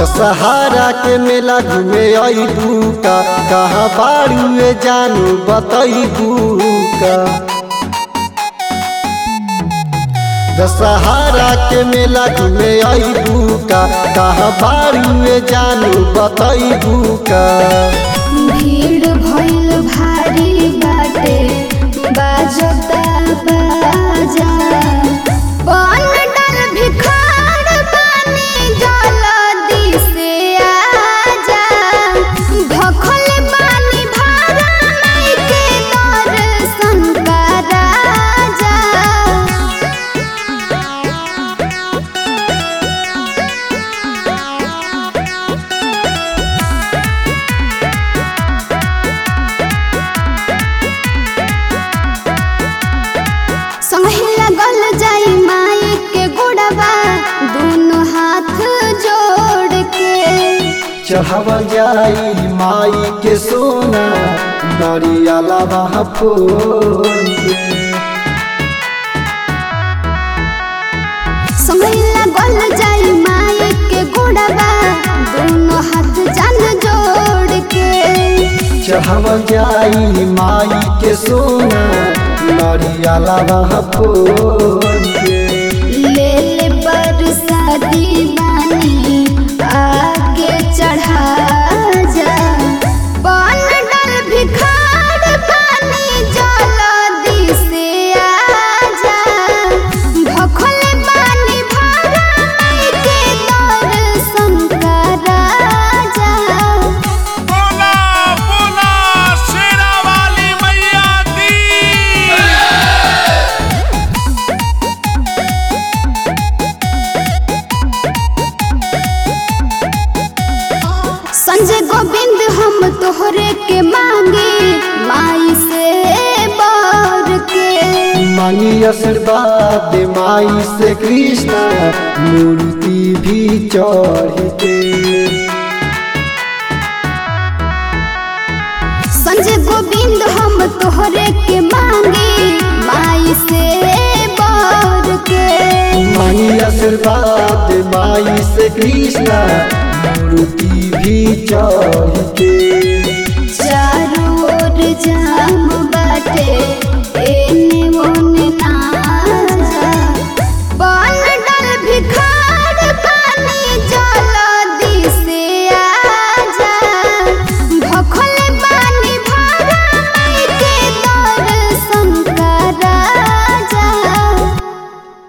दशहरा के मेला घूमे अइबू का, कहाँ बाड़ुए जानू बतइबू का। दशहरा के मेला घूमे अइबू का, कहाँ बाड़ुए जानू बतइबू का। भीड़ भइल भारी बाटे बाजता बाजा, बनडर भिखार बानी जल्दी से आजा। भखल बानी भारा माई के दर्शन करा जा। संगे लगल जाई माई के गुड़वा, दोनों हाथ जोड़ के। चढ़ावल जाई माई के सोना, नरियाला वहाँ फोड़ के। संगे लगल जाई माई के गुड़वा, दोनों हाथ जान जोड़ के। चढ़ावल जाई माई के सोना, नरियाला वहाँ फोड़ के। ले ले बरसाती बानी आके चढ़ा जा। बनडर भिखार बानी जल्दी से आजा। भखल बानी भारा माई के दर्शन करा जा। बोला बोला शेरा वाली मैया दी। संजय गोविंद हम तोहरे के मांगे माई से बर के। मांगी आशीर्वाद माई से कृष्णा, मूर्ति भी चढ़ के। संजय गोविंद हम तोहरे के मांगे माई से बर के। मांगी आशीर्वाद माई से कृष्णा, मूर्ति भी चढ़ के। चारों ओर जाम बाटे